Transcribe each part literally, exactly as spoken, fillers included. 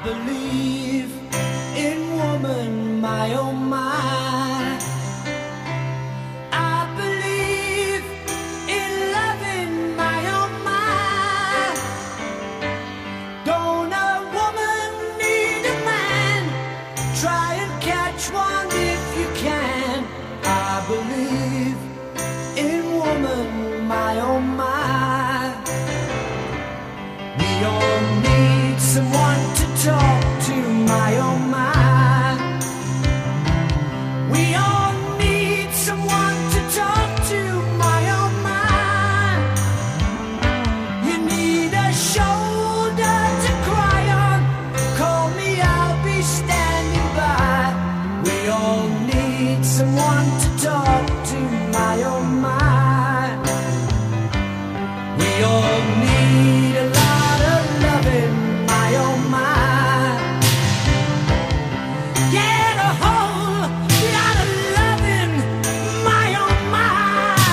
believe in woman, my oh my. I believe in loving, my oh my. Don't a woman need a man? Try and catch one if you can. I believe in woman, my oh my. We all need someone to talk to, my oh my. We all need someone to talk to, my oh my. You need a shoulder to cry on. Call me, I'll be standing by. We all need someone to talk to, my oh my. We all need a lot of loving, my oh my. Get a whole lot of loving, my oh my.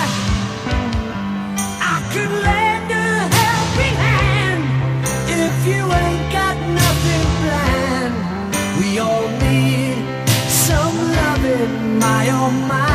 I could lend a helping hand if you ain't got nothing planned. We all need some loving, my oh my.